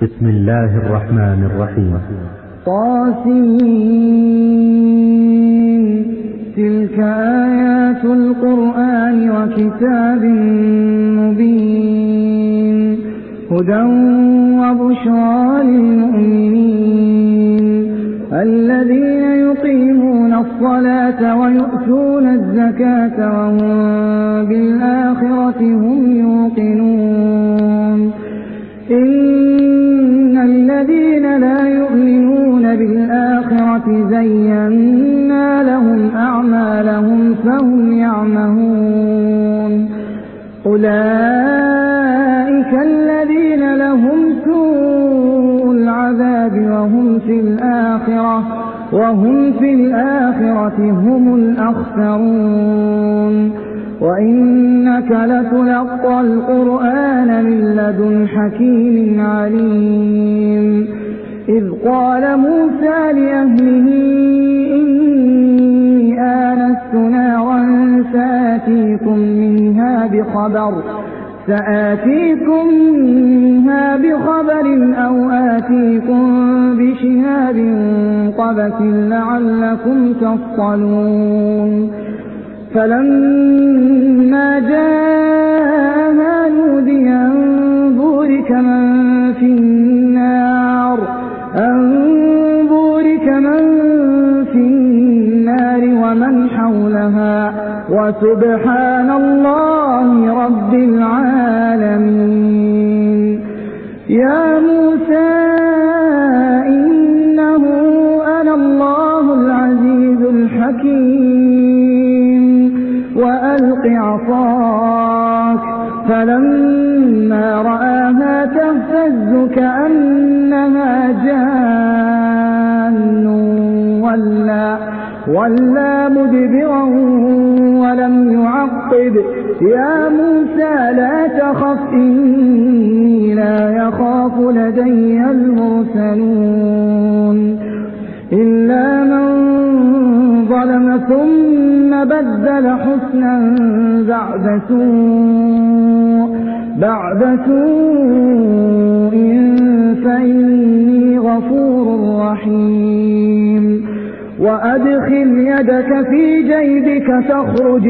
بسم الله الرحمن الرحيم. طاسين. تلك آيات القرآن وكتاب مبين هدى وبشرى للمؤمنين الذين يقيمون الصلاة ويؤتون الزكاة وهم بالآخرة هم يوقنون. إن الذين لا يؤمنون بالآخرة زينا لهم أعمالهم فهم يعمهون. أولئك الذين لهم سوء العذاب وهم في الآخرة هم الأخسرون. وإنك لتلقى القرآن من لدن حكيم عليم. إذ قال موسى لأهله إني آنست نارا سآتيكم منها بخبر أو آتيكم بشهاب قبس لعلكم تصطلون. فلما جاءها نودي أن بورك من في النار ومن حولها وسبحان الله رب العالمين. يا موسى إنه أنا الله العزيز الحكيم وألق عصاك. فلما رآها تهتز كأنها جان ولا مدبرا ولم يعقب. يا موسى لا تخف إني لا يخاف لدي المرسلون. إلا من ظلم ثم بدل حسنا بعد سوء فإني غفور رحيم. وأدخل يدك في جيبك تخرج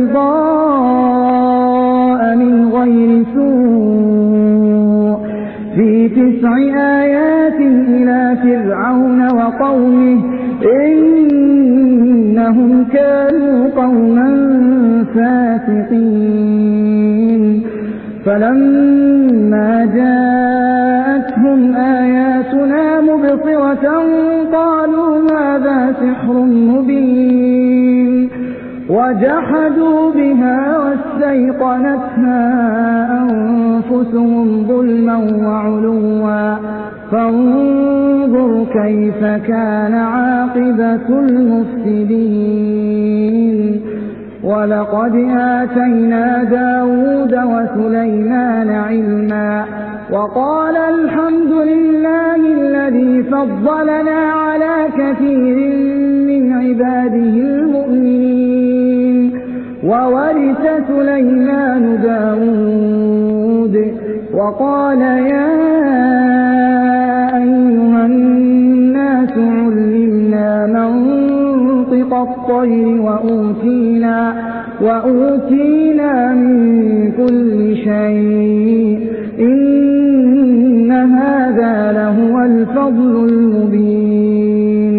بيضاء من غير سوء في 9 آيات إلى فرعون وقومه إنهم كانوا قوما فاسقين. فلما جاءتهم آياتنا مبصرة قالوا هذا سحر مبين وجحدوا بها واستيقنتها أنفسهم ظلما وعلوا فانظر كيف كان عاقبة المفسدين. ولقد آتينا داود وسليمان علما وقال الحمد لله الذي فضلنا على كثير من عباده المؤمنين. وورث سليمان داود وقال يا أيها الناس علمنا منطق الطير وأوتينا من كل شيء إن هذا لهو الفضل المبين.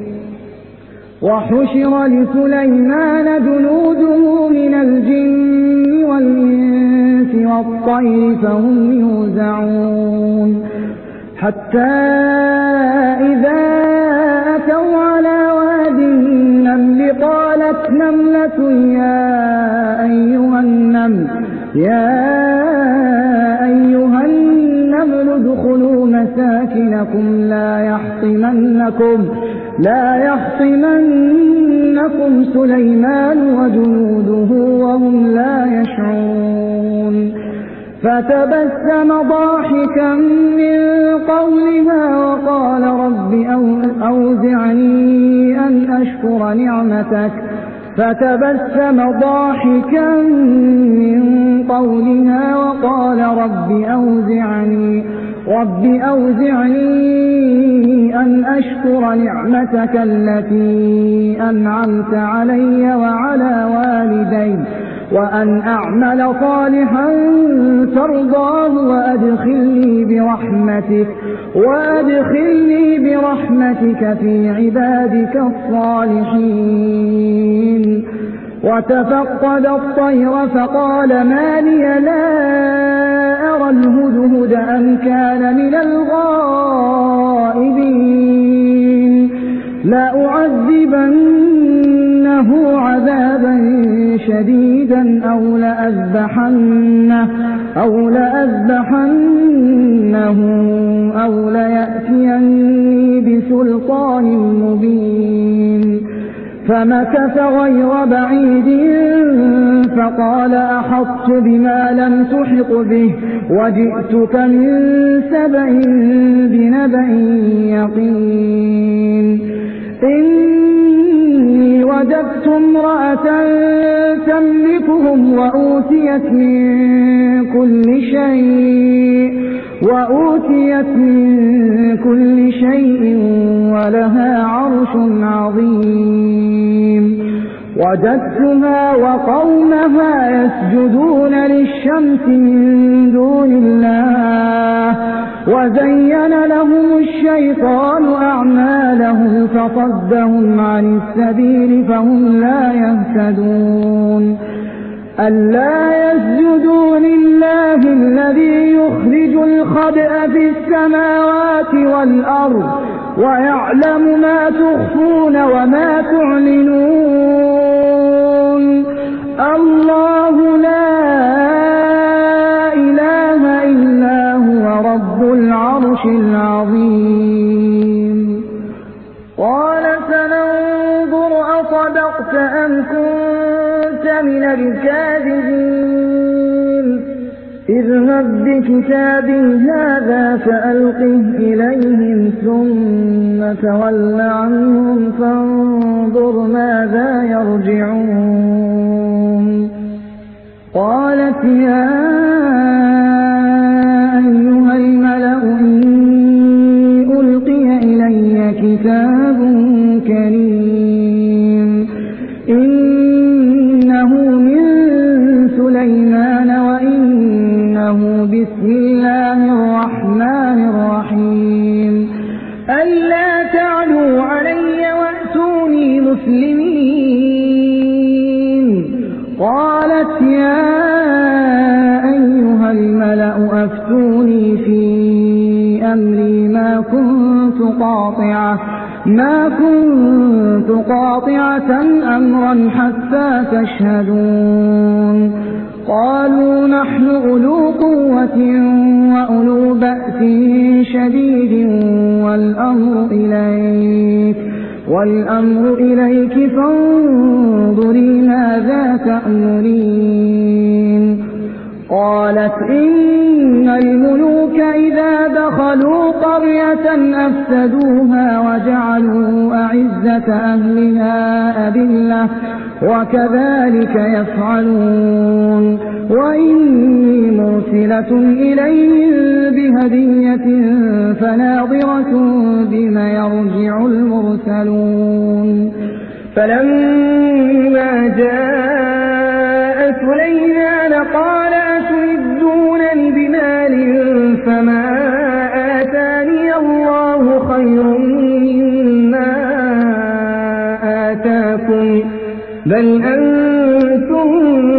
وحشر لسليمان جنوده من الجن والإنس والطير فهم يوزعون. حتى إذا أتوا على واد النمل قالت نملة يا أيها النمل ادخلوا مساكنكم لا يحطمنكم سليمان وجنوده وهم لا يشعرون. فتبسم ضاحكا من قولها وقال رب أوزعني أن أشكر نعمتك فتبسم ضاحكا من قولها وقال رب رب أوزعني أن أشكر نعمتك التي أنعمت علي وعلى والدي وأن أعمل صالحا ترضاه وأدخلني برحمتك في عبادك الصالحين. وتفقد الطير فقال ما لي لا أرى الهدهد أم كان من الغائبين لأعذبنه عذابا شديدا أو لأذبحنه أو ليأتيني بسلطان مبين. فمكث غير بعيد فقال أحطت بما لم تحط به وجئتك من سبأ بنبأ يقين. إني وجدت امرأة تملكهم وأوتيت من كل شيء ولها عرش عظيم. وجدتها وقومها يسجدون للشمس من دون الله وزين لهم الشيطان أعمالهم فصدهم عن السبيل فهم لا يهتدون. ألا يسجدوا لله الذي يخرج الخبأ في السماوات والأرض ويعلم ما تخفون وما تعلنون. الله لا إله إلا هو رب العرش العظيم. قال سننظر أصدقت أم كنت من الكاذبين. اذهب بكتابي هذا فألقه إليهم ثم تول عنهم فانظر ماذا يرجعون. قالت يا أيها الملأ إني ألقي إلي كتاب كريم إنه من سليمان وإنه بسم الله الرحمن الرحيم ألا تعلوا علي وأتوني مسلمين. قالت يا أيها الملأ أفتوني في أمري ما كنت قاطعة أمرا حتى تشهدون. قالوا نحن أولو قوة وأولو بأس شديد والأمر إليك فانظري ماذا تأمرين. قالت إن الملوك إذا دخلوا قرية أفسدوها وجعلوا أعزة أهلها أذلة وكذلك يفعلون. وإني مرسلة إليهم بهدية فناظرة بما يرجع المرسلون. فلما جاء سليمان قال أتمدونني بمال فما آتاني الله خير مما آتاكم بل أنتم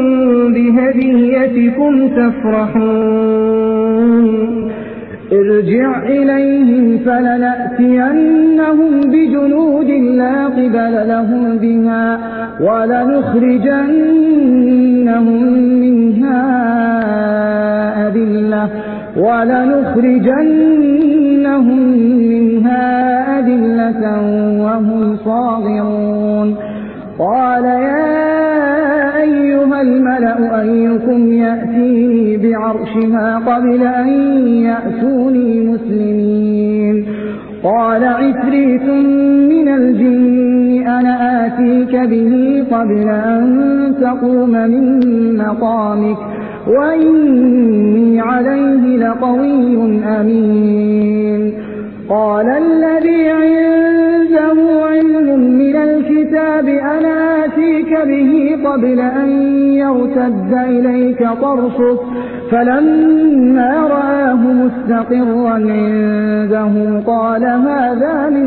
بهديتكم تفرحون. ارجع إليهم فلنأتينهم بجنود لا قبل لهم بها ولنخرجنهم منها أذلة وهم صاغرون. قال يا أيها الملأ أيكم يأتيني بعرشها قبل أن يأتوني مسلمين. قال عفريت من الجن أنا آتيك به قبل أن تقوم من مقامك وإني عليه لقوي أمين. قال الذي عنده علم من الكتاب أنا آتيك به قبل أن يرتد إليك طرفك فلما رآه مستقرا عنده قال هذا من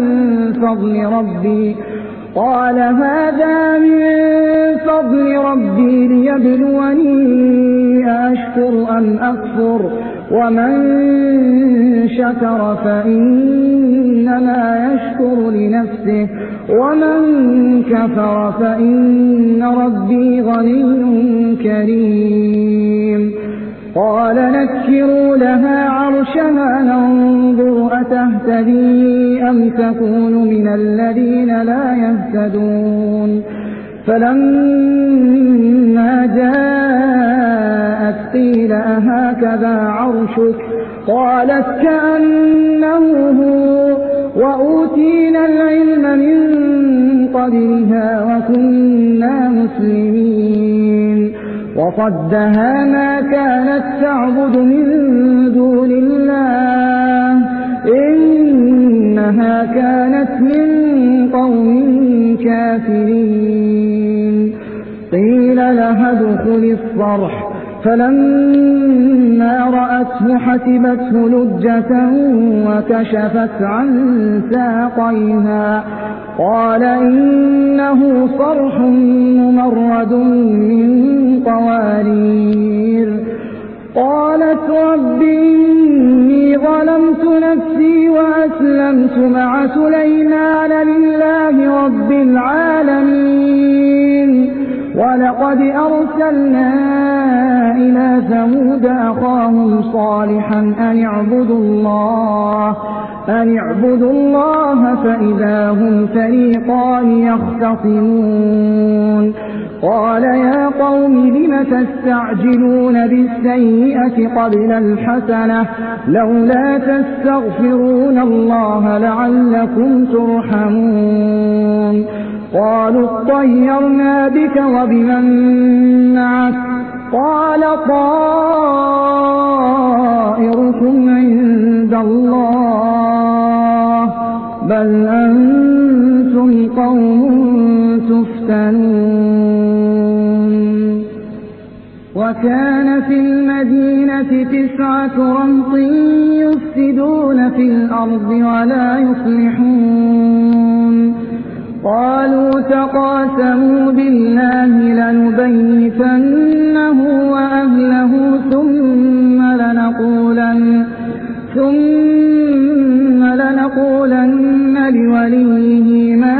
فضل ربي ليبلوني أأشكر أم أكفر ومن شكر فإنما يشكر لنفسه ومن كفر فإن ربي غني كريم. قال نكروا لها عرشها ننظر أتهتدي أم تكون من الذين لا يهتدون. فلما جاءت قيل أهكذا عرشك قالت كأنه هو وأوتينا العلم من قبلها وكنا مسلمين. وصدها ما كانت تعبد من دون الله إنها كانت من قوم كافرين. قيل لها ادخل الصرح فلما رأته حسبته لجة وكشفت عن ساقيها قال إنه صرح ممرد من قوارير. قالت رب إني ظلمت نفسي وأسلمت مع سليمان لله رب العالمين. ولقد أرسلنا إلى ثمود أخاهم صالحا أن اعبدوا الله فإذا هم فريقان يختصمون. قال يا قوم لم تستعجلون بالسيئة قبل الحسنة لولا تستغفرون الله لعلكم ترحمون. قالوا اطيرنا بك وبمن معك قال طائركم عند الله بل أنتم قوم تفتنون. وكان في المدينة 9 رهط يفسدون في الأرض ولا يصلحون. قالوا تقاسموا بالله لنبيتنه وأهله ثم لنقولن لوليه ما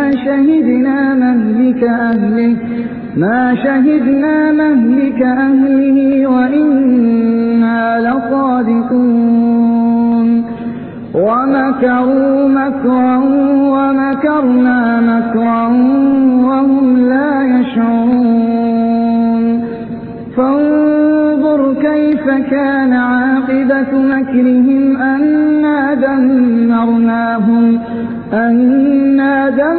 شهدنا مهلك أهله وإنا لصادقون. ومكروا مكرا ومكرنا مكرا وهم لا يشعرون. فانظر كيف كان عاقبة مكرهم أنا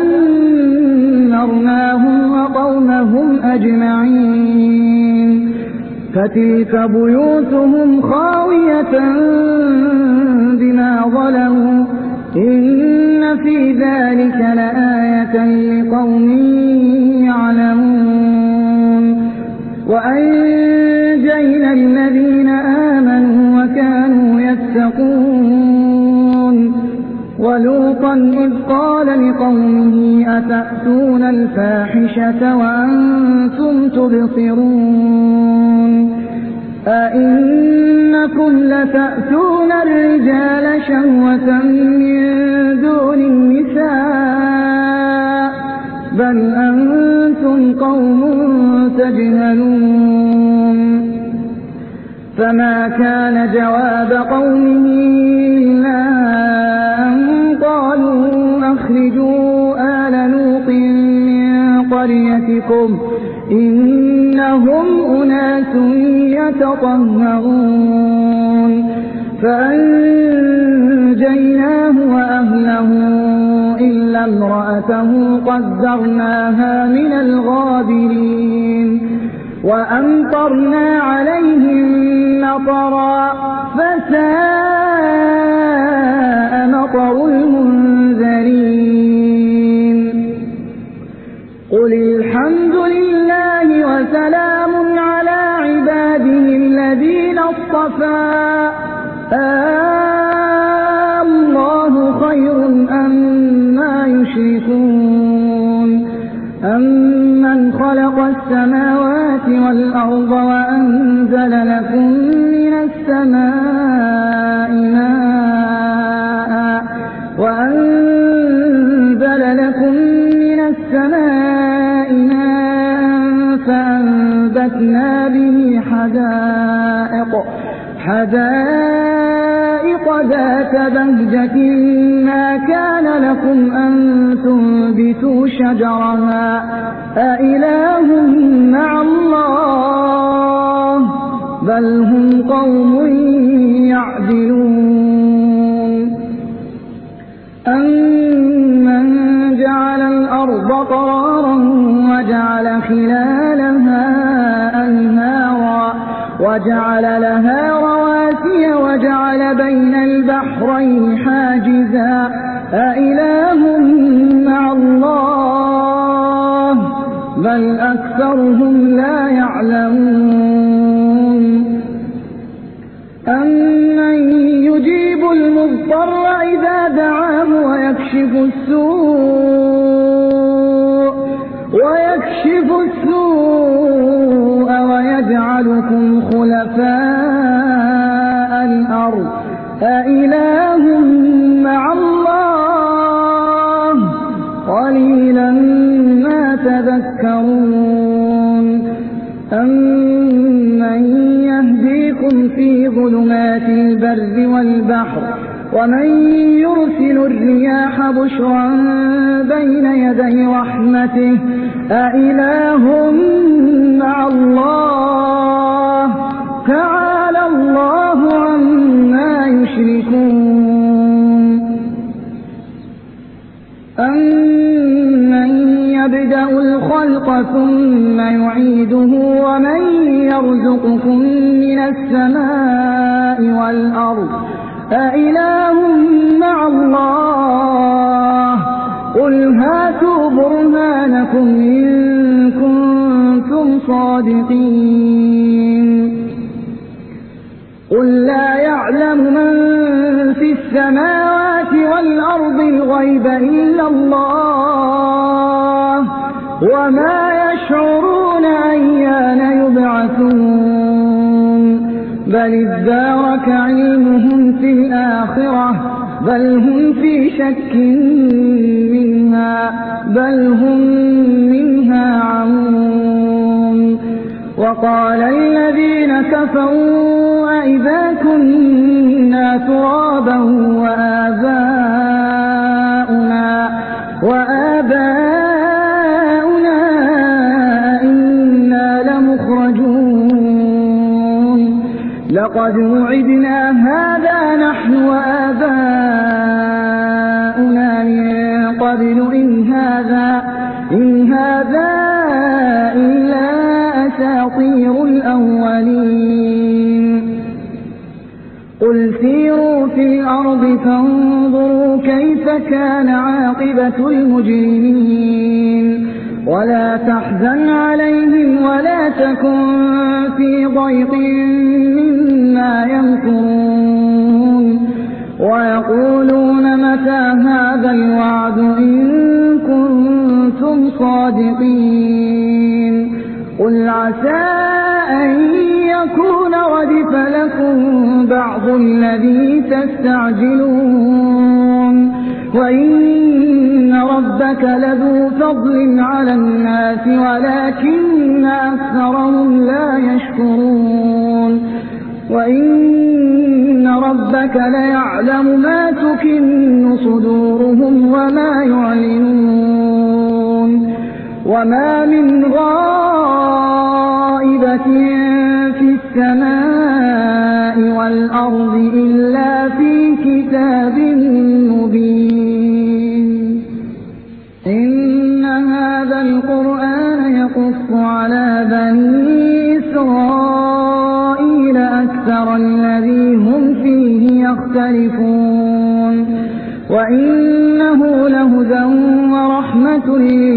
دمرناهم وقومهم أجمعين. فتلك بيوتهم خاوية بما ظلموا إن في ذلك لآية لقوم يعلمون. وأنجينا الذين آمنوا وكانوا يتقون. ولوطا إذ قال لقومه أتأتون الفاحشة وأنتم تبصرون أئنكم لتأتون الرجال شهوة من دون النساء بل أنتم قوم تجهلون. فما كان جواب قومه إلا أن قالوا أخرجوا آل لوط من قريتكم إنهم أناس يتطهرون. فأنجيناه وأهله إلا امرأته قدرناها من الغابرين. وأمطرنا عليهم مطرا فساء مطر المنذرين قل الحمد لله وسلام على عباده الذين اصطفى الله خير أما يشركون أمن خلق السماوات والأرض وأنزل لكم من السماء ماء فأنبتنا به حدائق ذات بهجة ما كان لكم أن تنبتوا شجرها أإله مع الله بل هم قوم يعدلون أمن جعل الأرض قرارا وجعل خلالها أنهارا وجعل لها رواسي وجعل بين البحرين حاجزا أإله مع الله بل أكثرهم لا يعلمون أمن يجيب المضطر إذا دعاه ويكشف السوء ويجعلكم خلفاء الأرض أإله مع الله قليلا ما تذكرون أمن يهديكم في ظلمات البر والبحر ومن يرسل الرياح بشرا بين يدي رحمته أإله مع الله تعالى الله عما يشركون أمن يبدأ الخلق ثم يعيده ومن يرزقكم من السماء والأرض أإله مع الله قل هاتوا برهانكم إن كنتم صادقين قل لا يعلم من في السماوات والأرض الغيب إلا الله وما يشعرون أيان يبعثون بل ادارك علمهم في الآخرة بل هم في شك منها بل هم منها عمون وقال الذين كفروا أئذا كنا ترابا وآباؤنا إنا لمخرجون لقد وعدنا هذا نحن وآباؤنا من قبل إن هذا إلا أساطير الأولين قل سيروا في الأرض فانظروا كيف كان عاقبة المجرمين ولا تحزن عليهم ولا تكن في ضيق مما يمكرون ويقولون متى هذا الوعد إن كنتم صادقين قل عسى أن يكون ردف لكم بعض الذي تستعجلون وإن ربك لذو فضل على الناس ولكن أكثرهم لا يشكرون وإن ربك ليعلم ما تكن صدورهم وما يعلنون وما من غائبة في السماء والأرض إلا في كتاب مبين إن هذا القرآن يقص على بني وإنه لهدى ورحمة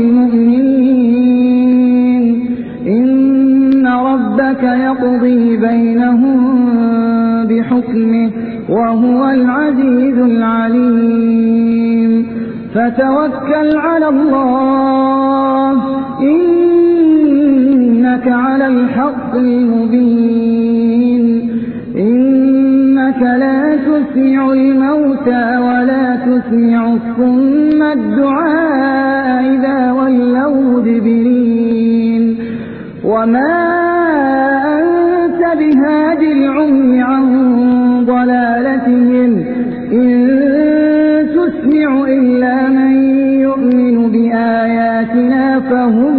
للمؤمنين إن ربك يقضي بينهم بحكمه وهو العزيز العليم فتوكل على الله إنك على الحق المبين إنك لا تسمع الموتى ولا تسمع الصم الدعاء إذا ولوا مدبرين وما أنت بهاد العمي عن ضلالتهم إن تسمع إلا من يؤمن بآياتنا فهم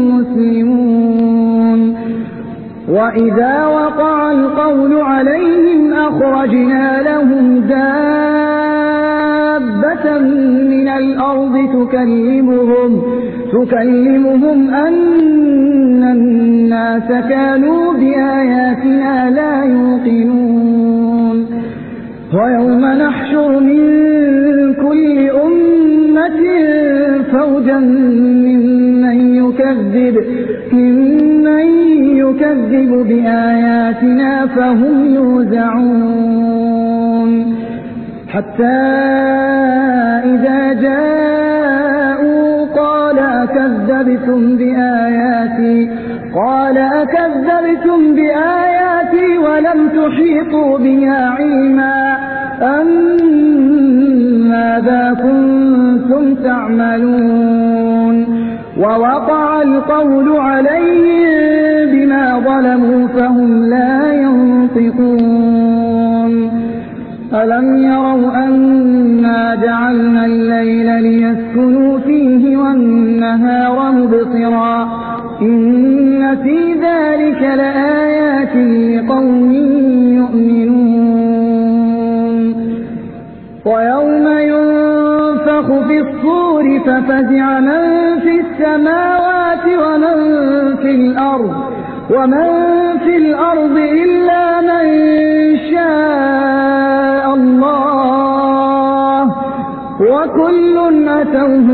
مسلمون وإذا وقع القول عليهم أخرجنا لهم دابة من الأرض تكلمهم أن الناس كانوا بآياتنا لا يوقنون ويوم نحشر من كل أمة فوجا ممن يكذب بآياتنا فهم يوزعون حتى إذا جاءوا قال أكذبتم بآياتي ولم تحيطوا بها علما أم ماذا كنتم تعملون ووقع القول عليهم بما ظلموا فهم لا ينطقون ألم يروا أنا جعلنا الليل ليسكنوا فيه والنهار مبصرا إن في ذلك لآيات لقوم يؤمنون ويوم ينفخ في الصور ففزع من في السماوات ومن في الأرض إلا من شاء الله وكل أتوه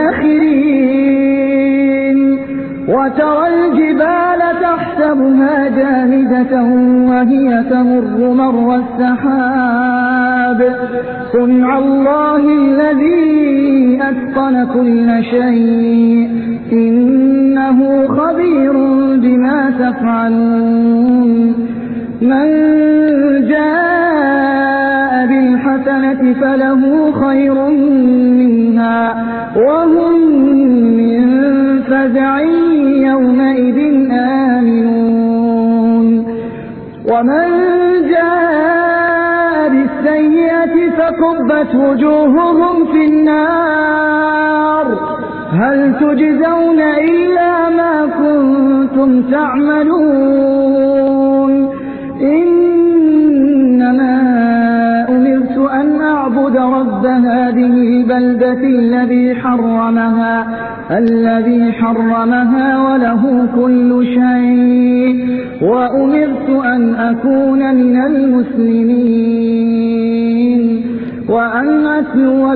داخرين وترى الجبال تحسبها جامدة وهي تمر مر السحاب صنع الله الذي أتقن كل شيء إنه خبير بما تفعلون من جاء بالحسنة فله خير منها وهم من فزع يومئذ آمنون ومن جاء بالسيئة فكبت وجوههم في النار هل تجزون إلا ما كنتم تعملون إنما أمرت أن أعبد رب هذه البلدة الذي حرمها وله كل شيء وأمرت أن أكون من المسلمين وأن أتلو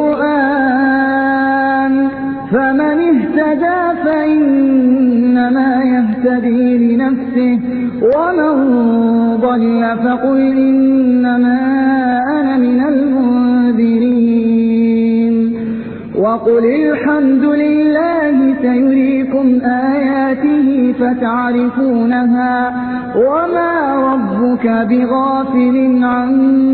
القرآن فمن اهتدى فإنما يهتدي لنفسه ومن ضل فقل إنما أنا من المنذرين وقل الحمد لله سيريكم آياته فتعرفونها وما ربك بغافل عما